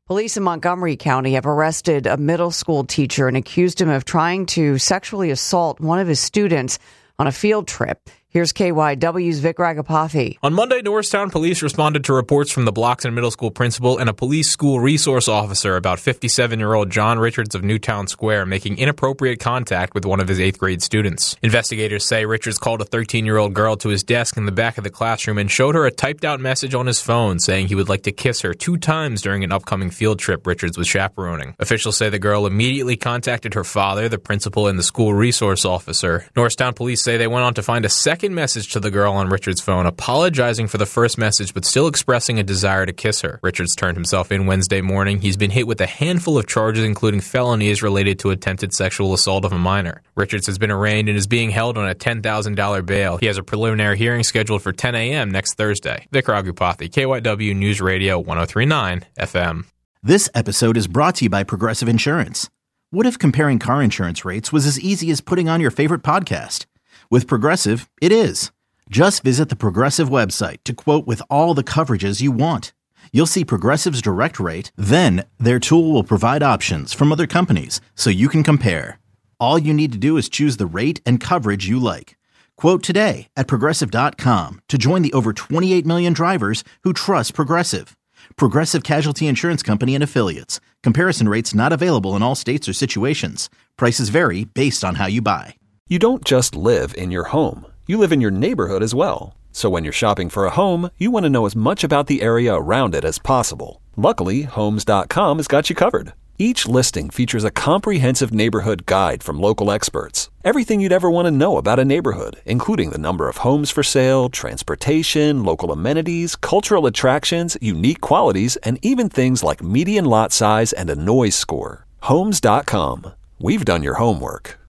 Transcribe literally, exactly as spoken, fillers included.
Police in Montgomery County have arrested a middle school teacher and accused him of trying to sexually assault one of his students on a field trip. Here's K Y W's Vic Ragapathy. On Monday, Norristown police responded to reports from the Bloxton Middle School principal and a police school resource officer about fifty-seven-year-old John Richards of Newtown Square making inappropriate contact with one of his eighth grade students. Investigators say Richards called a thirteen-year-old girl to his desk in the back of the classroom and showed her a typed-out message on his phone saying he would like to kiss her two times during an upcoming field trip Richards was chaperoning. Officials say the girl immediately contacted her father, the principal, and the school resource officer. Norristown police say they went on to find a second message to the girl on Richards' phone, apologizing for the first message but still expressing a desire to kiss her. Richards turned himself in Wednesday morning. He's been hit with a handful of charges, including felonies related to attempted sexual assault of a minor. Richards has been arraigned and is being held on a ten thousand dollars bail. He has a preliminary hearing scheduled for ten a.m. next Thursday. Vic Ragupathy, K Y W News Radio one oh three point nine F M. This episode is brought to you by Progressive Insurance. What if comparing car insurance rates was as easy as putting on your favorite podcast? With Progressive, it is. Just visit the Progressive website to quote with all the coverages you want. You'll see Progressive's direct rate, then their tool will provide options from other companies so you can compare. All you need to do is choose the rate and coverage you like. Quote today at Progressive dot com to join the over twenty-eight million drivers who trust Progressive. Progressive Casualty Insurance Company and Affiliates. Comparison rates not available in all states or situations. Prices vary based on how you buy. You don't just live in your home. You live in your neighborhood as well. So when you're shopping for a home, you want to know as much about the area around it as possible. Luckily, Homes dot com has got you covered. Each listing features a comprehensive neighborhood guide from local experts. Everything you'd ever want to know about a neighborhood, including the number of homes for sale, transportation, local amenities, cultural attractions, unique qualities, and even things like median lot size and a noise score. Homes dot com. We've done your homework.